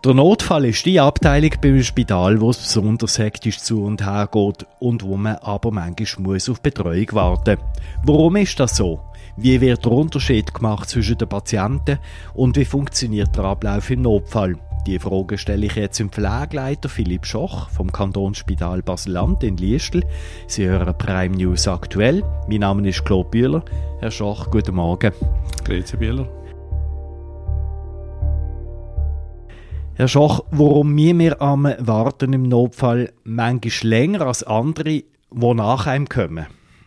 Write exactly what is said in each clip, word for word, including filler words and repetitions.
Der Notfall ist die Abteilung beim Spital, wo es besonders hektisch zu und her geht und wo man aber manchmal muss auf Betreuung warten muss. Warum ist das so? Wie wird der Unterschied gemacht zwischen den Patienten und wie funktioniert der Ablauf im Notfall? Die Frage stelle ich jetzt dem Pflegeleiter Philipp Schoch vom Kantonsspital Basel-Land in Liestel. Sie hören Prime News aktuell. Mein Name ist Claude Bühler. Herr Schoch, guten Morgen. Grüezi Bühler. Herr Schoch, warum müssen wir am Warten im Notfall manchmal länger als andere, die nach einem kommen?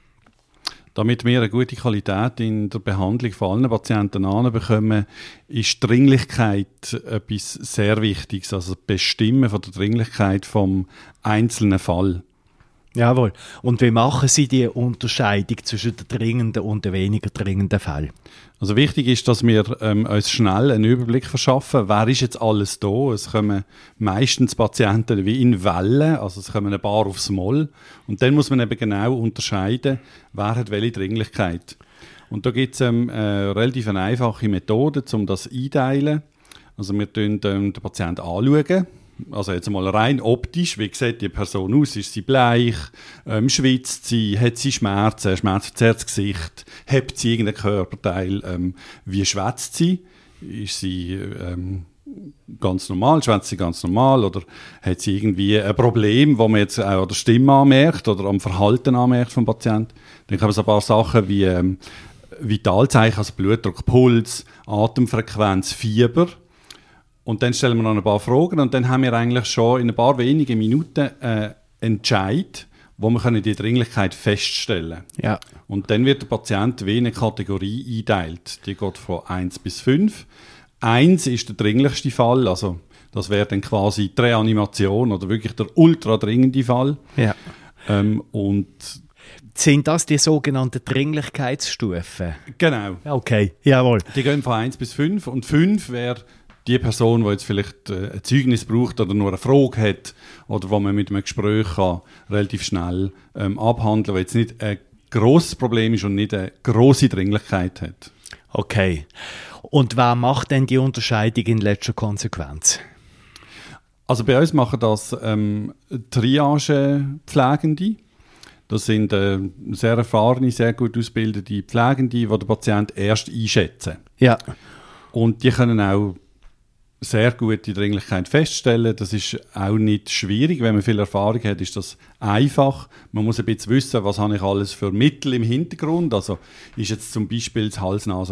Damit wir eine gute Qualität in der Behandlung von allen Patienten anbekommen, ist Dringlichkeit etwas sehr Wichtiges, also das Bestimmen von der Dringlichkeit vom einzelnen Fall. Jawohl. Und wie machen Sie die Unterscheidung zwischen den dringenden und den weniger dringenden Fällen? Also wichtig ist, dass wir ähm, uns schnell einen Überblick verschaffen, wer ist jetzt alles da. Es kommen meistens Patienten wie in Wellen, also es kommen ein paar aufs Mal. Und dann muss man eben genau unterscheiden, wer hat welche Dringlichkeit. Und da gibt es ähm, eine relativ einfache Methode, um das einteilen. Also wir schauen ähm, den Patienten anschauen. Also jetzt mal rein optisch, wie sieht die Person aus? Ist sie bleich? Ähm, schwitzt sie? Hat sie Schmerzen? Schmerzverzerrtes Gesicht? Hat sie irgendein Körperteil? Ähm, wie schwätzt sie? Ist sie ähm, ganz normal? Schwätzt sie ganz normal? Oder hat sie irgendwie ein Problem, das man jetzt auch an der Stimme anmerkt oder am Verhalten anmerkt vom Patienten? Dann haben wir so ein paar Sachen wie ähm, Vitalzeichen, also Blutdruck, Puls, Atemfrequenz, Fieber. Und dann stellen wir noch ein paar Fragen und dann haben wir eigentlich schon in ein paar wenigen Minuten äh, einen Entscheid, wo wir die Dringlichkeit feststellen können. Ja. Und dann wird der Patient wie eine Kategorie eingeteilt. Die geht von eins bis fünf. eins ist der dringlichste Fall, also das wäre dann quasi die Reanimation oder wirklich der ultra dringende Fall. Ja. Ähm, und Sind das die sogenannten Dringlichkeitsstufen? Genau. Okay, jawohl. Die gehen von eins bis fünf und fünf wäre die Person, die jetzt vielleicht äh, ein Zeugnis braucht oder nur eine Frage hat oder wo man mit einem Gespräch kann, relativ schnell ähm, abhandeln kann, weil jetzt nicht ein grosses Problem ist und nicht eine grosse Dringlichkeit hat. Okay. Und wer macht denn die Unterscheidung in letzter Konsequenz? Also bei uns machen das ähm, Triage-Pflegende. Das sind äh, sehr erfahrene, sehr gut ausgebildete Pflegende, die den Patienten erst einschätzen. Ja. Und die können auch sehr gut die Dringlichkeit feststellen. Das ist auch nicht schwierig. Wenn man viel Erfahrung hat, ist das einfach. Man muss ein bisschen wissen, was habe ich alles für Mittel im Hintergrund. Also ist jetzt zum Beispiel das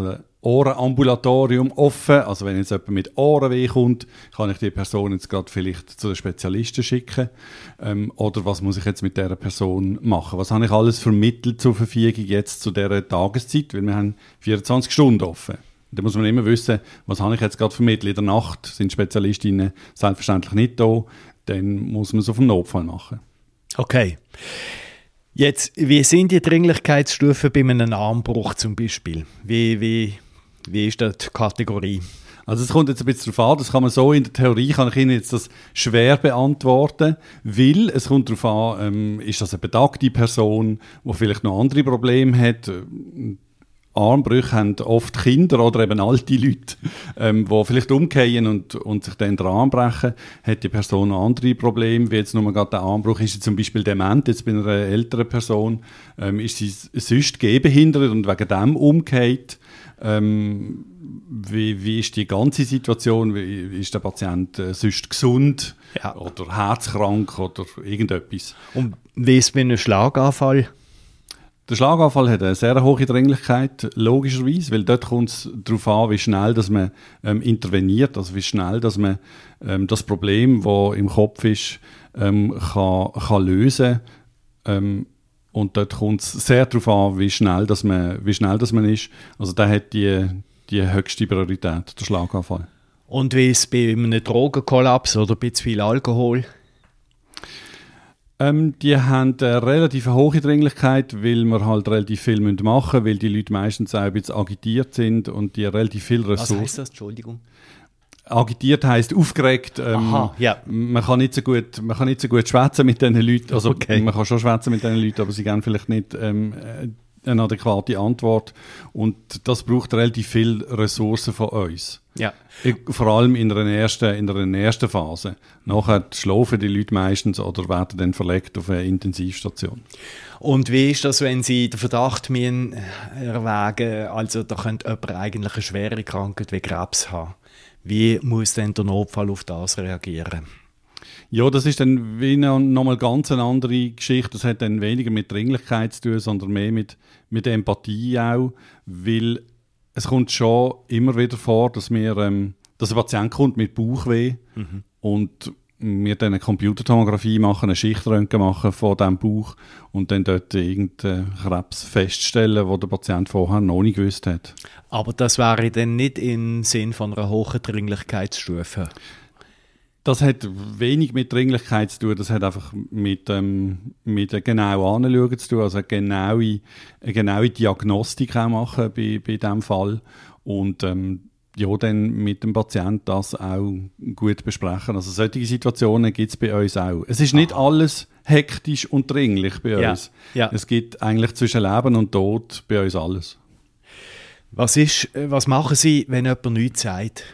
Hals-Nasen-Ohrenambulatorium offen. Also wenn jetzt jemand mit Ohrenweh kommt, kann ich die Person jetzt gerade vielleicht zu den Spezialisten schicken. Ähm, oder was muss ich jetzt mit dieser Person machen? Was habe ich alles für Mittel zur Verfügung jetzt zu dieser Tageszeit? Weil wir haben vierundzwanzig Stunden offen. Da muss man immer wissen, was habe ich jetzt gerade für Mittel. In der Nacht sind Spezialistinnen selbstverständlich nicht da. Dann muss man es auf den Notfall machen. Okay. Jetzt, wie sind die Dringlichkeitsstufen bei einem Armbruch zum Beispiel? Wie, wie, wie ist da die Kategorie? Also es kommt jetzt ein bisschen darauf an, das kann man so in der Theorie, kann ich Ihnen jetzt das schwer beantworten, weil es kommt darauf an, ähm, ist das eine betagte Person, die vielleicht noch andere Probleme hat. Armbrüche haben oft Kinder oder eben alte Leute, ähm, die vielleicht umkehren und, und sich dann den Arm brechen. Hat die Person noch andere Probleme, wie jetzt nur gerade der Armbruch, ist sie zum Beispiel dement, jetzt bei einer älteren Person, ähm, ist sie sonst gehbehindert und wegen dem umgekehrt. Ähm, wie, wie ist die ganze Situation? Wie ist der Patient äh, sonst gesund, ja, oder herzkrank oder irgendetwas? Und wie ist es bei einem Schlaganfall? Der Schlaganfall hat eine sehr hohe Dringlichkeit, logischerweise, weil dort kommt es darauf an, wie schnell dass man ähm, interveniert, also wie schnell dass man ähm, das Problem, das im Kopf ist, ähm, kann, kann lösen kann. Ähm, und dort kommt es sehr darauf an, wie schnell, dass man, wie schnell dass man ist. Also da hat die, die höchste Priorität, der Schlaganfall. Und wie ist es bei einem Drogenkollaps oder bei zu viel Alkohol? Ähm, die haben eine relativ hohe Dringlichkeit, weil wir halt relativ viel machen müssen, weil die Leute meistens auch ein bisschen agitiert sind und die relativ viel Ressourcen... Was heisst das? Entschuldigung. Agitiert heisst aufgeregt. Ähm, Aha, ja. Man kann nicht so gut, man kann nicht so gut schwätzen mit diesen Leuten. Also okay. Man kann schon schwätzen mit diesen Leuten, aber sie gehen vielleicht nicht ähm, eine adäquate Antwort. Und das braucht relativ viele Ressourcen von uns. Ja. Vor allem in einer ersten, in einer ersten Phase. Nachher schlafen die Leute meistens oder werden dann verlegt auf eine Intensivstation. Und wie ist das, wenn Sie den Verdacht müssen erwägen, also da könnte jemand eigentlich eine schwere Krankheit wie Krebs haben? Wie muss denn der Notfall auf das reagieren? Ja, das ist dann wie noch, noch mal ganz eine andere Geschichte. Das hat dann weniger mit Dringlichkeit zu tun, sondern mehr mit, mit Empathie auch, weil es kommt schon immer wieder vor, dass, wir, ähm, dass ein Patient kommt mit Bauchweh mhm. und wir dann eine Computertomographie machen, eine Schichtröntgen machen von diesem Bauch und dann dort irgendeinen Krebs feststellen, den der Patient vorher noch nicht gewusst hat. Aber das wäre dann nicht im Sinn von einer hohen Dringlichkeitsstufe? Das hat wenig mit Dringlichkeit zu tun, das hat einfach mit, ähm, mit einem genauen Anschauen zu tun, also eine genaue, eine genaue Diagnostik auch machen bei, bei diesem Fall und ähm, ja, dann mit dem Patienten das auch gut besprechen. Also solche Situationen gibt es bei uns auch. Es ist nicht Aha. alles hektisch und dringlich bei ja. uns. Ja. Es gibt eigentlich zwischen Leben und Tod bei uns alles. Was, ist, was machen Sie, wenn jemand nichts sagt?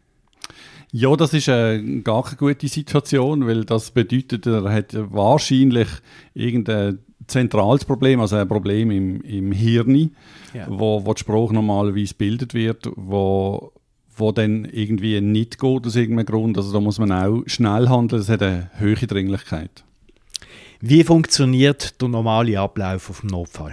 Ja, das ist eine gar keine gute Situation, weil das bedeutet, er hat wahrscheinlich irgendein zentrales Problem, also ein Problem im, im Hirn, ja. wo, wo die Sprache normalerweise gebildet wird, wo, wo dann irgendwie nicht geht aus irgendeinem Grund. Also da muss man auch schnell handeln, das hat eine hohe Dringlichkeit. Wie funktioniert der normale Ablauf auf dem Notfall?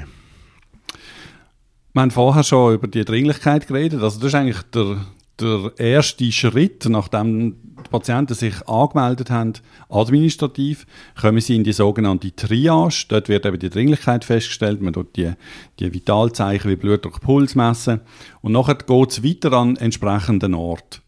Wir haben vorher schon über die Dringlichkeit geredet, also das ist eigentlich der Der erste Schritt, nachdem die Patienten sich angemeldet haben, administrativ, kommen sie in die sogenannte Triage. Dort wird eben die Dringlichkeit festgestellt, man tut die, die Vitalzeichen wie Blutdruck, Puls messen und nachher geht es weiter an entsprechenden Ort.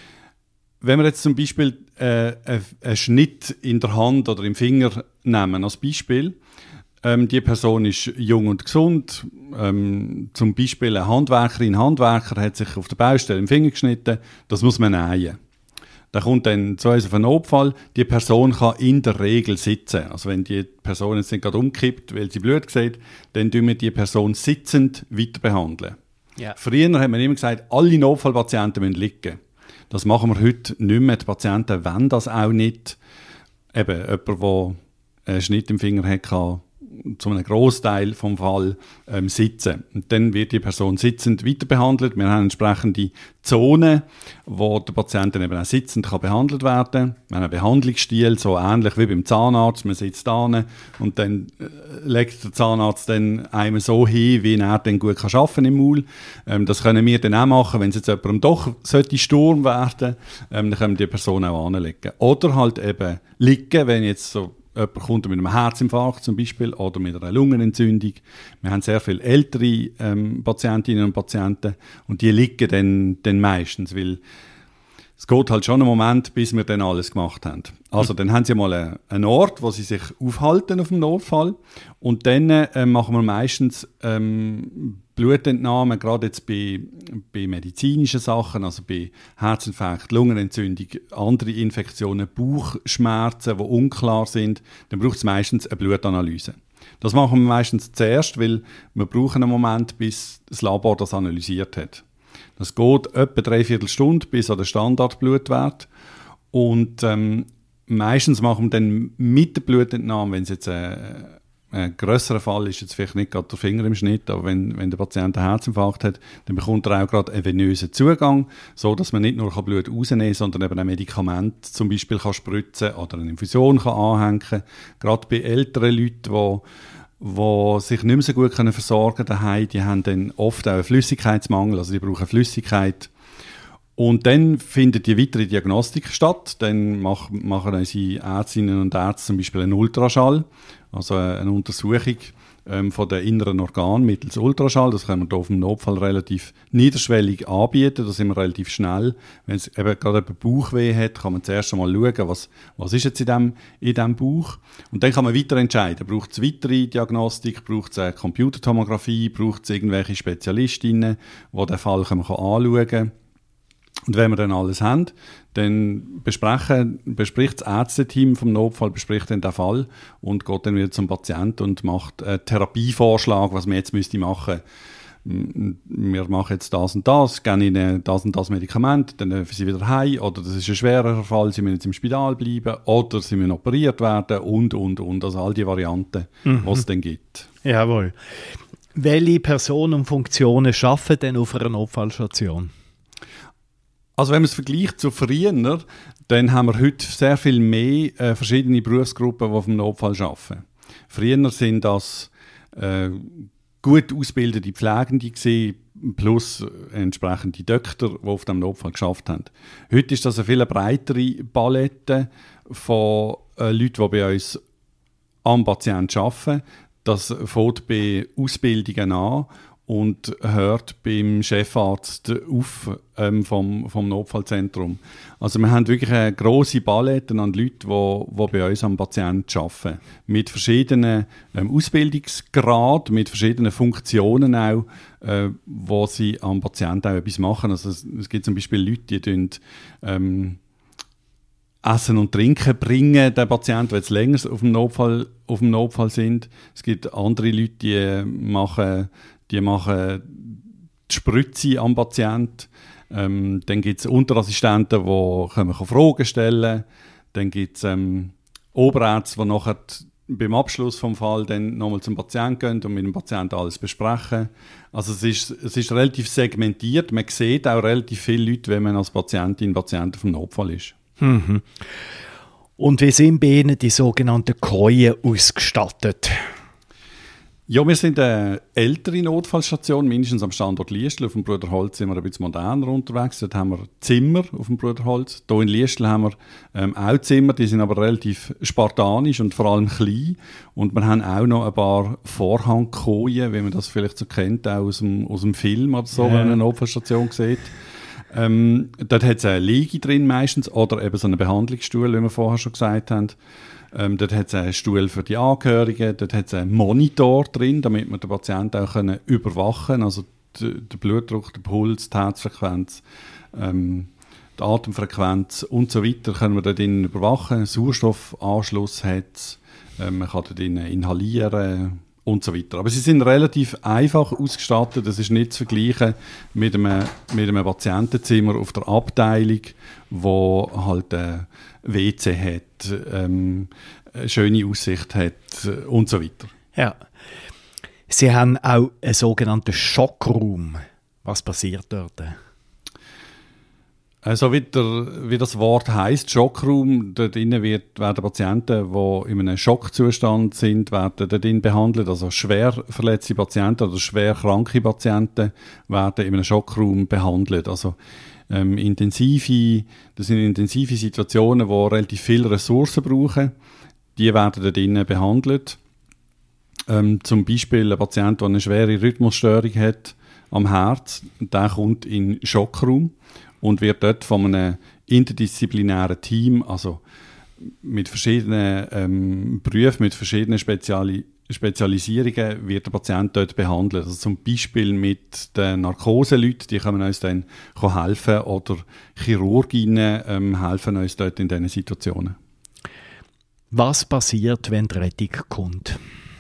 Wenn wir jetzt zum Beispiel äh, einen Schnitt in der Hand oder im Finger nehmen als Beispiel, Ähm, die Person ist jung und gesund. Ähm, zum Beispiel eine Handwerkerin, Handwerker hat sich auf der Baustelle im Finger geschnitten. Das muss man nähen. Da kommt dann zu uns auf einen Notfall. Die Person kann in der Regel sitzen. Also wenn die Person jetzt nicht gerade umkippt, weil sie Blut sieht, dann tun wir die Person sitzend weiter behandeln. Yeah. Früher hat man immer gesagt, alle Notfallpatienten müssen liegen. Das machen wir heute nicht mehr. Die Patienten wollen das auch nicht. Eben, jemand, der einen Schnitt im Finger hat, kann zu einem Großteil vom Fall ähm, sitzen. Und dann wird die Person sitzend weiter behandelt. Wir haben entsprechende Zonen, wo der Patient dann eben auch sitzend kann behandelt werden kann. Wir haben einen Behandlungsstil, so ähnlich wie beim Zahnarzt. Man sitzt da und dann äh, legt der Zahnarzt dann einem so hin, wie er dann gut kann arbeiten im Maul. Ähm, das können wir dann auch machen, wenn es jetzt jemandem doch sollte Sturm werden, ähm, dann können wir die Person auch anlegen. Oder halt eben liegen, wenn jetzt so jemand kommt mit einem Herzinfarkt zum Beispiel oder mit einer Lungenentzündung. Wir haben sehr viele ältere ähm, Patientinnen und Patienten und die liegen dann, dann meistens, weil es geht halt schon einen Moment, bis wir dann alles gemacht haben. Also dann haben sie mal einen, einen Ort, wo sie sich aufhalten auf dem Notfall und dann äh, machen wir meistens ähm, Blutentnahmen, gerade jetzt bei, bei medizinischen Sachen, also bei Herzinfarkt, Lungenentzündung, andere Infektionen, Bauchschmerzen, die unklar sind, dann braucht es meistens eine Blutanalyse. Das machen wir meistens zuerst, weil wir brauchen einen Moment, bis das Labor das analysiert hat. Das geht etwa dreiviertel Stunde bis an den Standardblutwert und ähm, meistens machen wir dann mit der Blutentnahme, wenn es jetzt äh, ein grösserer Fall ist, jetzt vielleicht nicht gerade der Finger im Schnitt, aber wenn, wenn der Patient einen Herzinfarkt hat, dann bekommt er auch gerade einen venösen Zugang, so dass man nicht nur Blut rausnehmen kann, sondern eben ein Medikament zum Beispiel kann spritzen oder eine Infusion kann anhängen kann. Gerade bei älteren Leuten, die die sich nicht mehr so gut können versorgen können, die haben dann oft auch einen Flüssigkeitsmangel, also die brauchen Flüssigkeit. Und dann findet die weitere Diagnostik statt. Dann mach, machen unsere Ärztinnen und Ärzte zum Beispiel einen Ultraschall, also eine Untersuchung ähm, von den inneren Organen mittels Ultraschall. Das können wir hier auf dem Notfall relativ niederschwellig anbieten. Da sind wir relativ schnell. Wenn es eben gerade jemand Bauchweh hat, kann man zuerst einmal schauen, was, was ist jetzt in dem, in dem Bauch. Und dann kann man weiter entscheiden. Braucht es weitere Diagnostik? Braucht es eine Computertomographie? Braucht es irgendwelche Spezialistinnen, die den Fall kann man anschauen können? Und wenn wir dann alles haben, dann besprechen, bespricht das Ärzteteam vom Notfall bespricht dann den Fall und geht dann wieder zum Patienten und macht einen Therapievorschlag, was man jetzt müsste machen. Wir machen jetzt das und das, geben ihnen das und das Medikament, dann dürfen sie wieder heim, oder das ist ein schwerer Fall, sie müssen jetzt im Spital bleiben, oder sie müssen operiert werden und, und, und. Also all die Varianten, mhm. was es dann gibt. Jawohl. Welche Personen und Funktionen arbeiten denn auf einer Notfallstation? Also wenn man es vergleicht zu früher, dann haben wir heute sehr viel mehr äh, verschiedene Berufsgruppen, die auf dem Notfall arbeiten. Früher sind das äh, gut ausgebildete Pflegende gewesen, plus entsprechende Doktor, die auf dem Notfall geschafft haben. Heute ist das eine viel breitere Palette von äh, Leuten, die bei uns am Patienten arbeiten. Das fängt bei Ausbildungen an und hört beim Chefarzt auf ähm, vom, vom Notfallzentrum. Also wir haben wirklich eine grosse Palette an Leuten, die, die bei uns am Patienten arbeiten. Mit verschiedenen ähm, Ausbildungsgraden, mit verschiedenen Funktionen auch, äh, wo sie am Patienten auch etwas machen. Also es, es gibt zum Beispiel Leute, die tun, ähm, Essen und Trinken bringen den Patienten, die jetzt länger auf dem Notfall, auf dem Notfall sind. Es gibt andere Leute, die machen Die machen die Spritze am Patienten. Ähm, dann gibt es Unterassistenten, die können Fragen stellen können. Dann gibt es ähm, Oberärzte, die nachher beim Abschluss des Falls dann nochmal zum Patienten gehen und mit dem Patienten alles besprechen. Also es ist, es ist relativ segmentiert. Man sieht auch relativ viele Leute, wenn man als Patientin, Patient vom Notfall ist. Mhm. Und wie sind bei Ihnen die sogenannten Kojen ausgestattet? Ja, wir sind eine ältere Notfallstation, mindestens am Standort Liestl. Auf dem Bruderholz sind wir ein bisschen moderner unterwegs. Dort haben wir Zimmer auf dem Bruderholz. Hier in Liestl haben wir ähm, auch Zimmer, die sind aber relativ spartanisch und vor allem klein. Und wir haben auch noch ein paar Vorhangkojen, wie man das vielleicht so kennt, auch aus dem, aus dem Film oder so, ja. Wenn man eine Notfallstation sieht. Ähm, dort hat es eine Liege drin meistens oder eben so einen Behandlungsstuhl, wie wir vorher schon gesagt haben. Ähm, dort hat es einen Stuhl für die Angehörigen, dort hat es einen Monitor drin, damit wir den Patienten auch können überwachen können, also d- der Blutdruck, der Puls, die Herzfrequenz, ähm, die Atemfrequenz und so weiter können wir dort drin überwachen. Sauerstoffanschluss hat es, ähm, man kann dort drin inhalieren und so weiter. Aber sie sind relativ einfach ausgestattet, das ist nicht zu vergleichen mit einem, mit einem Patientenzimmer auf der Abteilung, wo halt ein W C hat, ähm, eine schöne Aussicht hat und so weiter. Ja. Sie haben auch einen sogenannten Schockraum. Was passiert dort? Also wie, der, wie das Wort heisst, Schockraum, dort innen wird, werden Patienten, die in einem Schockzustand sind, werden dort innen behandelt. Also schwer verletzte Patienten oder schwer kranke Patienten werden in einem Schockraum behandelt. Also ähm, intensive, das sind intensive Situationen, die relativ viele Ressourcen brauchen. Die werden dort innen behandelt. Ähm, zum Beispiel ein Patient, der eine schwere Rhythmusstörung hat am Herz, der kommt in den Schockraum und wird dort von einem interdisziplinären Team, also mit verschiedenen ähm, Berufen, mit verschiedenen Speziali- Spezialisierungen, wird der Patient dort behandelt. Also zum Beispiel mit den Narkoseleuten, die können uns dann helfen, oder Chirurginnen ähm, helfen uns dort in diesen Situationen. Was passiert, wenn die Rettung kommt?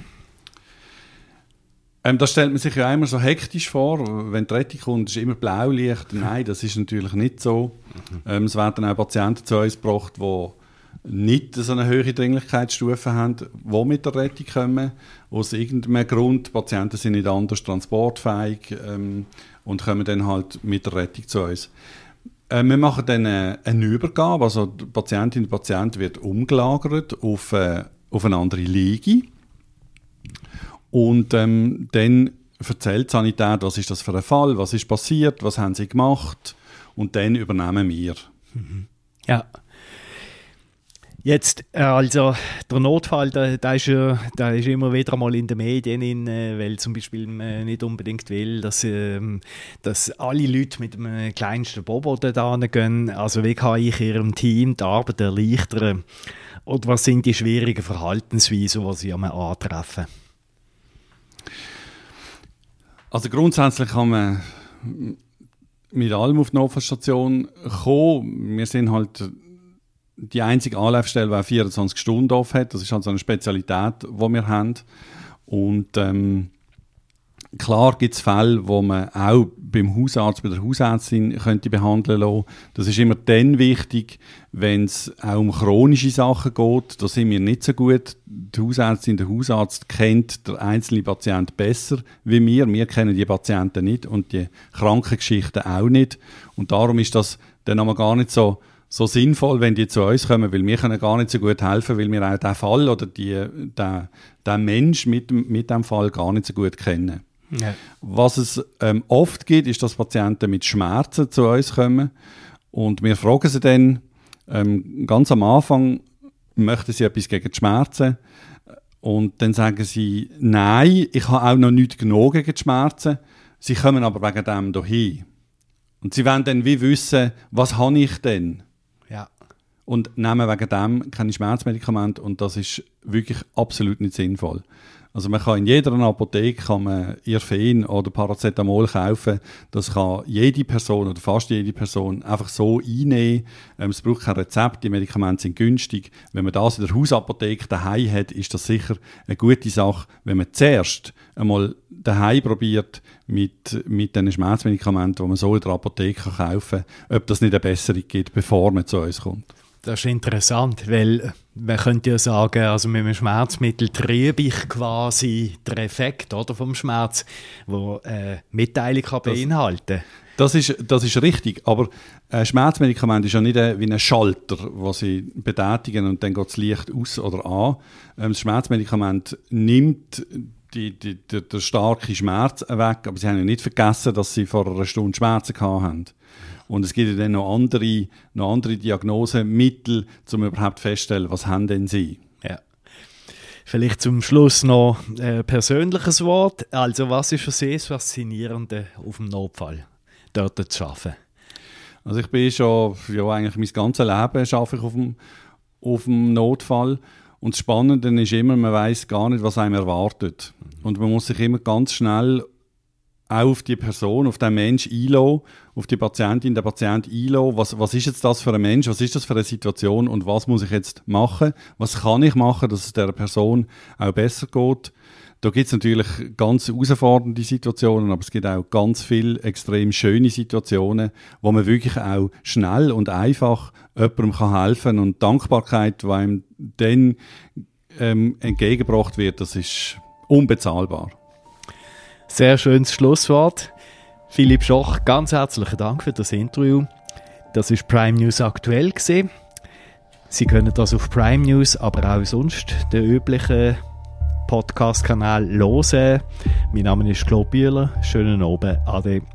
Ähm, das stellt man sich ja immer so hektisch vor. Wenn die Rettung kommt, ist immer Blaulicht. Nein, das ist natürlich nicht so. Mhm. Ähm, es werden auch Patienten zu uns gebracht, die nicht so eine hohe Dringlichkeitsstufe haben, die mit der Rettung kommen. Aus irgendeinem Grund, die Patienten sind nicht anders transportfähig ähm, und kommen dann halt mit der Rettung zu uns. Äh, wir machen dann eine, eine Übergabe, also die Patientin, der Patient wird umgelagert auf, äh, auf eine andere Liege. Und ähm, dann erzählt die Sanitär, was ist das für ein Fall, was ist passiert, was haben sie gemacht, und dann übernehmen wir. Mhm. Ja. Jetzt, äh, also der Notfall, der, der, ist, äh, der ist immer wieder mal in den Medien, in, äh, weil zum Beispiel man nicht unbedingt will, dass, äh, dass alle Leute mit dem kleinsten Bobo da gehen. Also wie kann ich ihrem Team die Arbeit erleichtern? Oder was sind die schwierigen Verhaltensweisen, die sie antreffen? Also grundsätzlich kann man mit allem auf die Notfallstation gekommen. Wir sind halt die einzige Anlaufstelle, die vierundzwanzig Stunden offen hat. Das ist halt so eine Spezialität, die wir haben. Und ähm, klar gibt es Fälle, wo man auch beim Hausarzt, bei der Hausärztin könnte behandeln lassen. Das ist immer dann wichtig, wenn es auch um chronische Sachen geht. Da sind wir nicht so gut. Die Hausärztin, der Hausarzt kennt den einzelnen Patienten besser wie wir. Wir kennen die Patienten nicht und die Krankengeschichten auch nicht. Und darum ist das dann aber gar nicht so, so sinnvoll, wenn die zu uns kommen, weil wir können gar nicht so gut helfen, weil wir auch den Fall oder die, den, den Mensch mit, mit dem Fall gar nicht so gut kennen. Ja. Was es ähm, oft gibt, ist, dass Patienten mit Schmerzen zu uns kommen und wir fragen sie dann ähm, ganz am Anfang, möchten sie etwas gegen die Schmerzen? Und dann sagen sie, nein, ich habe auch noch nichts genommen gegen die Schmerzen, sie kommen aber wegen dem dahin. Und sie wollen dann wie wissen, was habe ich denn? Ja. Und nehmen wegen dem keine Schmerzmedikamente und das ist wirklich absolut nicht sinnvoll. Also man kann in jeder Apotheke kann man Irfen oder Paracetamol kaufen. Das kann jede Person oder fast jede Person einfach so einnehmen. Ähm, es braucht kein Rezept, die Medikamente sind günstig. Wenn man das in der Hausapotheke daheim hat, ist das sicher eine gute Sache. Wenn man zuerst einmal daheim probiert mit, mit den Schmerzmedikamenten, die man so in der Apotheke kaufen kann, ob das nicht eine Besserung gibt, bevor man zu uns kommt. Das ist interessant, weil man könnte ja sagen, also mit einem Schmerzmittel triebe ich quasi den Effekt oder, vom Schmerz, der äh, Mitteilung kann beinhalten kann. Das ist, das ist richtig, aber ein Schmerzmedikament ist ja nicht ein, wie ein Schalter, den sie betätigen und dann geht das Licht aus oder an. Das Schmerzmedikament nimmt die, die, die, den starken Schmerz weg, aber sie haben ja nicht vergessen, dass sie vor einer Stunde Schmerzen hatten. Und es gibt ja dann noch andere, noch andere Diagnosemittel, um überhaupt festzustellen, was haben denn sie. Ja. Vielleicht zum Schluss noch ein persönliches Wort. Also was ist für Sie das Faszinierende auf dem Notfall, dort zu arbeiten? Also ich bin schon, ja eigentlich mein ganzes Leben arbeite ich auf dem, auf dem Notfall. Und das Spannende ist immer, man weiss gar nicht, was einem erwartet. Und man muss sich immer ganz schnell auch auf die Person, auf den Mensch einlassen, auf die Patientin, den Patient einlassen. Was, was ist jetzt das für ein Mensch, was ist das für eine Situation und was muss ich jetzt machen? Was kann ich machen, dass es der Person auch besser geht? Da gibt es natürlich ganz herausfordernde Situationen, aber es gibt auch ganz viele extrem schöne Situationen, wo man wirklich auch schnell und einfach jemandem helfen kann. Und die Dankbarkeit, die einem dann ähm, entgegengebracht wird, das ist unbezahlbar. Sehr schönes Schlusswort. Philipp Schoch, ganz herzlichen Dank für das Interview. Das war Prime News aktuell gewesen. Sie können das auf Prime News, aber auch sonst den üblichen Podcast-Kanal hören. Mein Name ist Claude Bühler. Schönen Abend. Ade.